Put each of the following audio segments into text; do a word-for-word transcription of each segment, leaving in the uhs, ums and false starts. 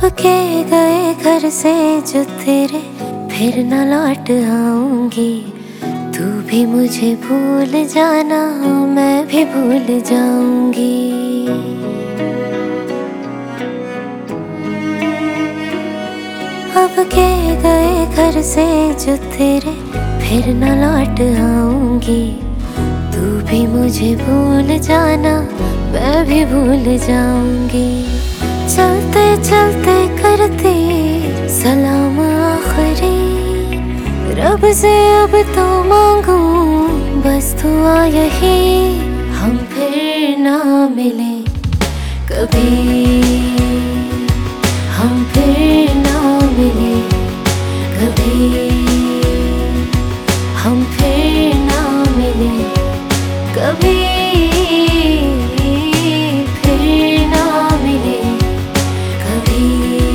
के गए घर से जो तेरे फिर न लौट आऊंगी। तू भी मुझे भूल जाना, मैं भी भूल जाऊंगी। अब के गए घर से जो तेरे फिर न लौट आऊंगी। तू भी मुझे भूल जाना, मैं भी भूल जाऊंगी। चलते चलते करती सलाम आखिरी, रब से अब तो मांगू बस दुआ यही। हम फिर ना मिले कभी, हम फिर ना मिले कभी, हम फिर ना मिले कभी, फिर ना मिले कभी।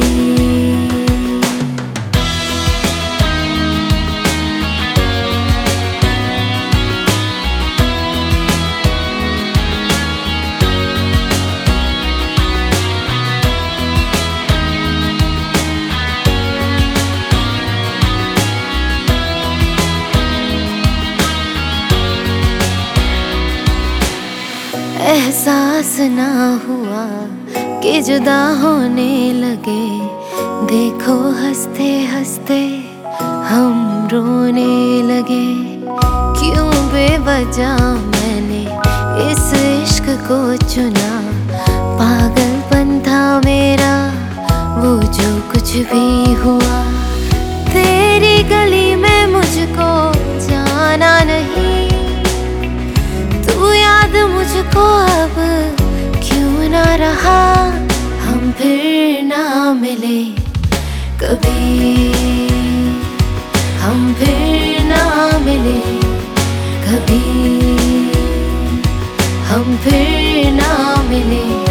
एहसास ना हुआ कि जुदा होने लगे। देखो हंसते हंसते हम रोने लगे। क्यों बेवजह मैंने इस इश्क को चुना। पागलपन था मेरा वो जो कुछ भी हुआ। तेरी गली में मुझको जाना नहीं। तू याद मुझको अब क्यों ना रहा। हम फिर ना मिले कभी, हम फिर ना मिले कभी, हम फिर ना मिले।